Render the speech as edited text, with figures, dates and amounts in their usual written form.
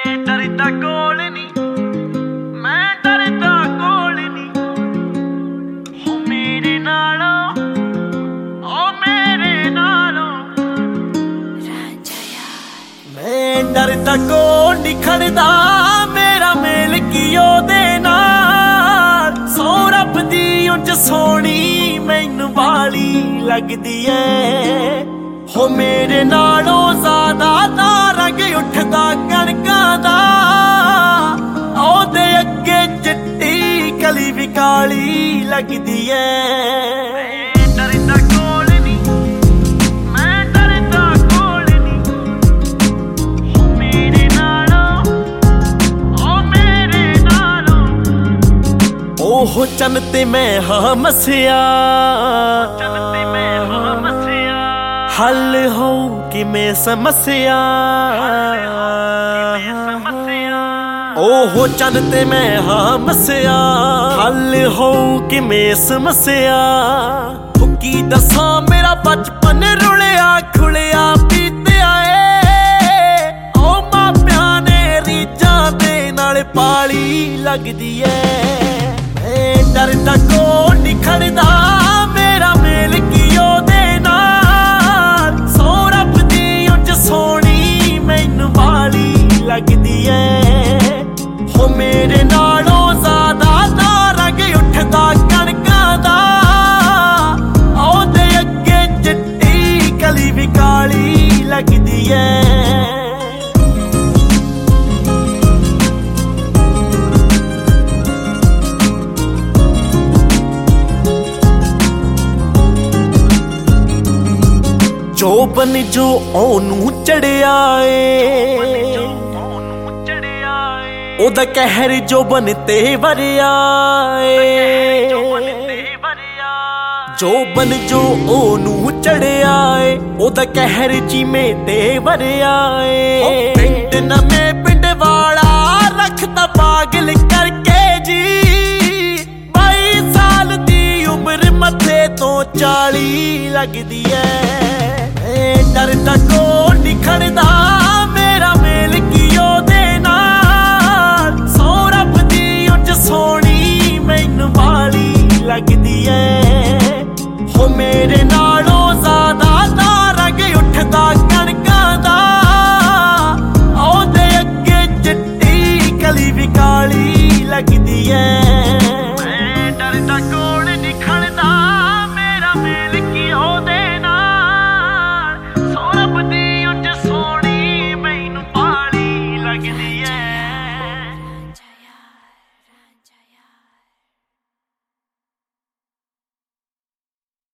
ਡਰਦਾ ਕੋਲ ਨੀ, ਮੈਂ ਡਰਦਾ ਕੋਲ ਨੀ। ਹੋ ਮੇਰੇ ਨਾਲੋਂ, ਓ ਮੇਰੇ ਨਾਲੋਂ ਮੈਂ ਡਰਦਾ ਕੋਲ ਨੀ ਖੜਦਾ। ਮੇਰਾ ਮੇਲ ਕੀ ਉਹਦੇ ਨਾਲ, ਸੌ ਰੱਬ ਦੀ ਉਂਝ ਸੋਹਣੀ ਮੈਨੂੰ ਵਾਲੀ ਲੱਗਦੀ ਐ। ਹੋ ਮੇਰੇ ਨਾਲੋਂ ਜ਼ਿਆਦਾ ਤਾਂ ਰੰਗ ਉੱਠਦਾ ਕਣਕਾਂ ਦਾ, ਉਹਦੇ ਅੱਗੇ ਚਿੱਟੀ ਕਲੀ ਵੀ ਕਾਲੀ ਲੱਗਦੀ ਐ। ਡਰਦਾ ਕੋਲ ਨੀ, ਮੈਂ ਡਰਦਾ ਕੋਲ ਨੀ। ਹੋ ਮੇਰੇ ਨਾਲੋਂ, ਓ ਮੇਰੇ ਨਾਲੋਂ ਉਹ ਚੰਨ ਤੇ ਮੈਂ ਹਾਂ ਮਸਿਆ, ਚੰਨ ਤੇ ਮੈਂ ਹਾਂ ਮਸਿਆ। ਹੱਲ ਹੋਊ ਕਿਵੇਂ ਸਮੱਸਿਆ, ਉਹ ਚੰਨ ਤੇ ਮੈਂ ਹਾਂ ਮਸਿਆ। ਹੱਲ ਹੋਊ ਕਿਵੇਂ ਸਮੱਸਿਆ। ਕੀ ਦੱਸਾਂ ਮੇਰਾ ਬਚਪਨ ਰੁਲਿਆ ਖੁਲਿਆ ਬੀਤਿਆ ਏ। ਉਹ ਮਾਪਿਆਂ ਨੇ ਰੀਝਾਂ ਦੇ ਨਾਲ ਪਾਲੀ ਲੱਗਦੀ ਐ। ਮੈਂ ਡਰਦਾ ਕੋਲ ਨੀ ਖੜਦਾ। ਮੇਰਾ ਮੇਲ ਕੀ ਉਹਦੇ ਨਾਲ, ਸੌ ਰੱਬ ਦੀ ਉਂਝ ਸੋਹਣੀ ਮੈਨੂੰ ਵਾਲੀ ਲੱਗਦੀ ਐ। ਹੋ ਮੇਰੇ ਨਾਲੋਂ ਜ਼ਿਆਦਾ ਤਾਂ ਰੰਗ ਉੱਠਦਾ ਕਣਕਾਂ ਦਾ, ਉਹਦੇ ਅੱਗੇ ਚਿੱਟੀ ਕਲੀ ਵੀ ਕਾਲੀ ਲੱਗਦੀ ਐ। ਜੋਬਨ ਜੋ ਉਹਨੂੰ ਚੜਿਆ ਏ, ਉਹਦਾ ਕਹਿਰ ਜੋਬਨ ਤੇ ਵਰਿਆ ਏ। ਜੋਬਨ ਜੋ ਉਹਨੂੰ ਚੜਿਆ ਏ, ਉਹਦਾ ਕਹਿਰ ਜਿਵੇਂ ਤੇ ਵਰਿਆ ਏ। ਪਿੰਡ ਨਵੇਂ ਪਿੰਡ ਵਾਲਾ ਰੱਖਦਾ ਪਾਗਲ ਕਰਕੇ ਜੀ। 22 ਸਾਲ ਦੀ ਉਮਰ ਮੱਥੇ ਤੋਂ 40 ਲੱਗਦੀ ਐ। ਡਰਦਾ ਕੋਲ ਨੀ ਖੜਦਾ। ਮੇਰਾ ਮੇਲ ਕੀ ਉਹਦੇ ਨਾਲ, ਸੌ ਰੱਬ ਦੀ ਉਂਝ ਸੋਹਣੀ ਮੈਨੂੰ ਵਾਲੀ ਲੱਗਦੀ ਐ। ਹੋ ਮੇਰੇ ਨਾਲੋਂ ਜ਼ਿਆਦਾ ਤਾਂ ਰੰਗ ਉੱਠਦਾ ਕਣਕਾਂ ਦਾ, ਉਹਦੇ ਅੱਗੇ ਚਿੱਟੀ ਕਲੀ ਵੀ ਕਾਲੀ ਲੱਗਦੀ ਐ। ਮੈਂ ਡਰਦਾ ਕੋਲ ਨੀ ਖੜਦਾ। ਮੇਰਾ ਮੇਲ ਕੀ ਉਹਦੇ ਨਾਲ, ਸੌ ਰੱਬ ਦੀ ਉਂਝ ਸੋਹਣੀ ਮੈਨੂੰ ਵਾਲੀ ਲੱਗਦੀ ਐ।